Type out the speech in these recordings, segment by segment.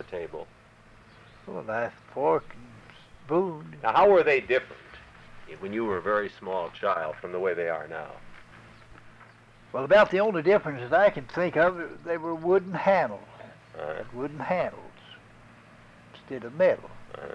table? Well, a knife, fork, and spoon. Now, how were they different when you were a very small child from the way they are now? Well, about the only difference that I can think of, they were wooden handles. Uh, Wooden handles instead of metal.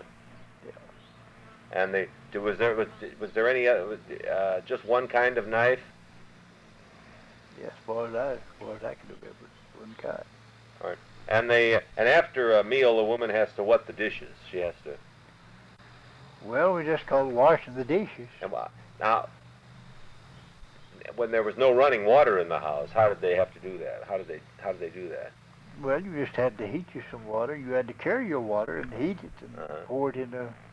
and was there any just one kind of knife? Yeah, as far as I can remember, one kind. All right. And after a meal, the woman has to what the dishes? She has to. Well, we just call it washing the dishes. Now, when there was no running water in the house, how did they have to do that? How did they do that? Well, you just had to heat you some water. You had to carry your water and heat it and pour it in a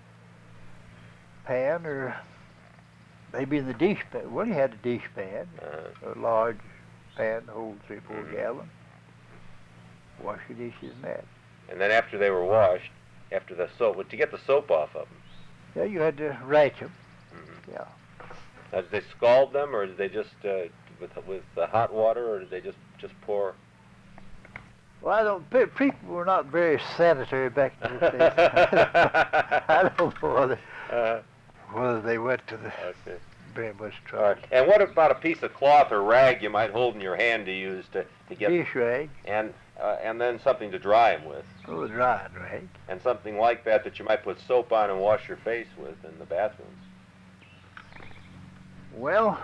pan or maybe in the dish pan. Well, you had a dish pan, a large pan to hold 3-4 gallons. Wash your dishes in that. And then after they were washed, after the soap, to get the soap off of them. Yeah, you had to rinse them. Mm-hmm. Yeah. Now, did they scald them, or did they just with the hot water, or did they just pour? Well, people were not very sanitary back in the days. I don't know whether they went to the very much trouble. All right. And what about a piece of cloth or rag you might hold in your hand to use to get dish rag? And then something to dry them with. Oh, a drying rag. And something like that you might put soap on and wash your face with in the bathrooms. Well,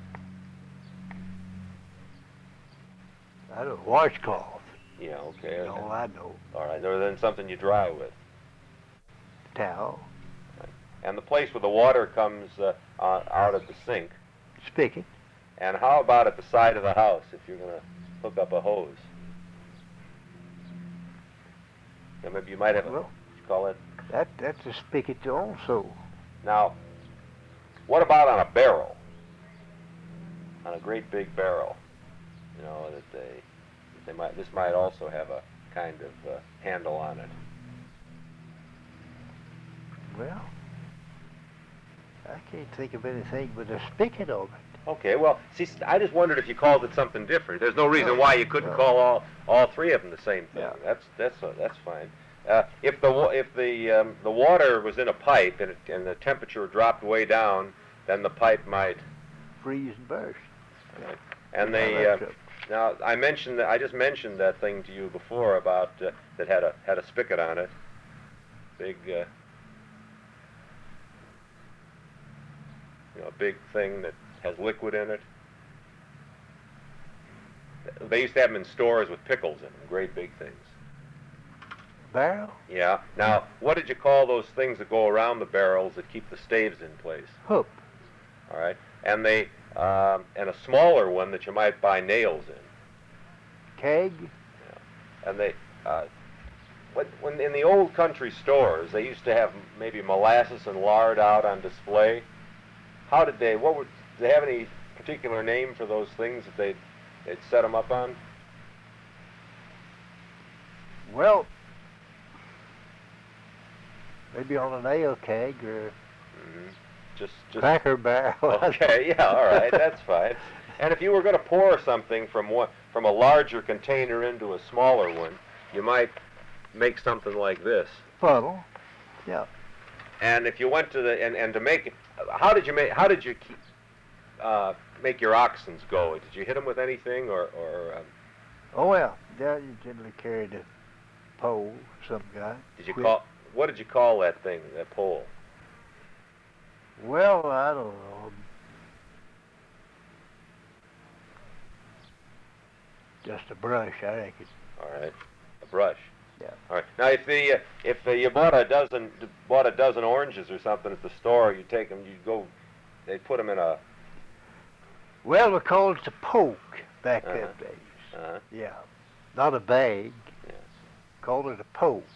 I don't know, washcloth. Yeah, okay. No, I know. All right, or then something you dry with. Towel. Right. And the place where the water comes out of the sink. Spigot. And how about at the side of the house if you're going to hook up a hose? And maybe you might have what you call it? That's a spigot also. Now, what about on a barrel? On a great big barrel, you know, this might also have a kind of handle on it. Well, I can't think of anything with a spigot on it. Okay, well, see, I just wondered if you called it something different. There's no reason why you couldn't call all three of them the same thing. Yeah. That's fine. If the water was in a pipe and the temperature dropped way down, then the pipe might freeze and burst. Right. And now I just mentioned that thing to you before about that had a spigot on it, big big thing that has liquid in it. They used to have them in stores with pickles in them, great big things. Barrel? Yeah. Now, what did you call those things that go around the barrels that keep the staves in place? Hoop. All right. And and a smaller one that you might buy nails in. Keg. Yeah. And when in the old country stores, they used to have maybe molasses and lard out on display. How did did they have any particular name for those things that they'd set them up on? Well, maybe on a nail keg or just cracker barrel. Okay, yeah, all right, that's fine. And if you were going to pour something from a larger container into a smaller one, you might make something like this. Funnel. Yeah. And if you went to and to make it, how did you make your oxens go? Did you hit them with anything or? Oh well, yeah, you generally carried a pole of some kind. What did you call that thing, that pole? Well, I don't know. Just a brush, I think. All right, a brush. Yeah. All right. Now, if you bought a dozen oranges or something at the store, you take them, they put them in a. Well, we called it a poke back then days. Uh-huh. Yeah, not a bag. Yeah. Called it a poke.